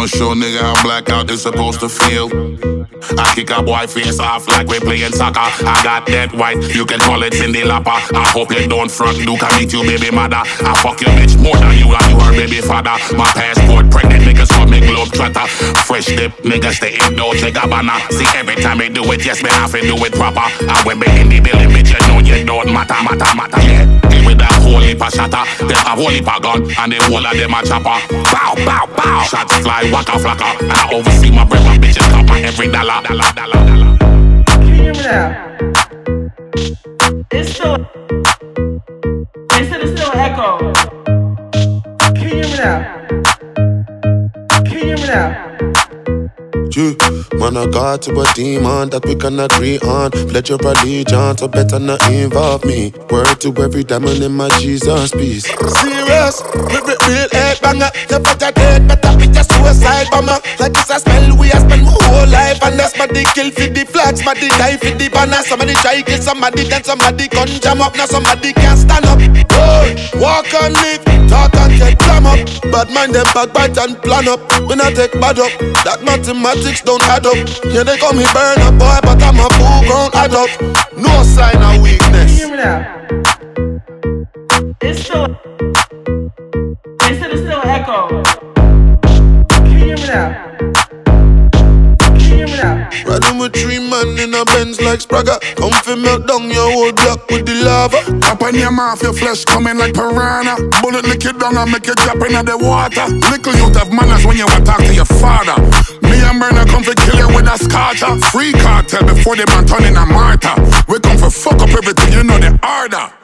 show nigga how blackout is supposed to feel. I kick a boy face off like we playing soccer. I got that white, you can call it Cindy Lapper. I hope you don't front, Duke, I meet you baby mother. I fuck your bitch more than you and you her baby father. My passport pregnant niggas call me globe trotter. Fresh dip niggas they ain't no Gabbana. See every time they do it, yes me have to do it proper. I when me in the building, bitch you know you don't matter. Yeah, give me that whole heap of shatter. Them have whole heap of gun and the whole of them a chopper. Bow, bow, bow. Shots fly, waka flocka. And I oversee my breath, my bitches cut my every dollar. Can you hear me now? It's still. They said it's still an echo. Can you hear me now? Can you hear me now? Man, I got to a demon that we can agree on. Pledge your allegiance, so better not involve me. Word to every diamond in my Jesus piece. Serious, real head banger. You better dead, better be a suicide bomber. Like it's a spell, we have spent my whole life. And that's somebody kill for the flags, somebody die for the banner. Somebody try kill somebody, then somebody gun jam up. Now somebody can't stand up. Oh, walk and live, talk and get clam up. Bad mind them backbite and plan up. We not take bad up, that mathematics don't add up. Yeah, they call me burn up boy, but I'm a full grown adult. No sign of weakness. Can you hear me now? It's still. They said it's still an echo. Can you hear me now? Can you hear me now? Riding with 3 men in a Benz like Spragga. Come fi melt down your whole block with the lava. Up on your mouth, your flesh coming like piranha. Bullet lick you down and make you drop in the water. Little youth have manners when you talk to your father. Me and Burner come to kill you with a scorcher. Free cartel before they man turn in a martyr. We come for fuck up everything, you know the order.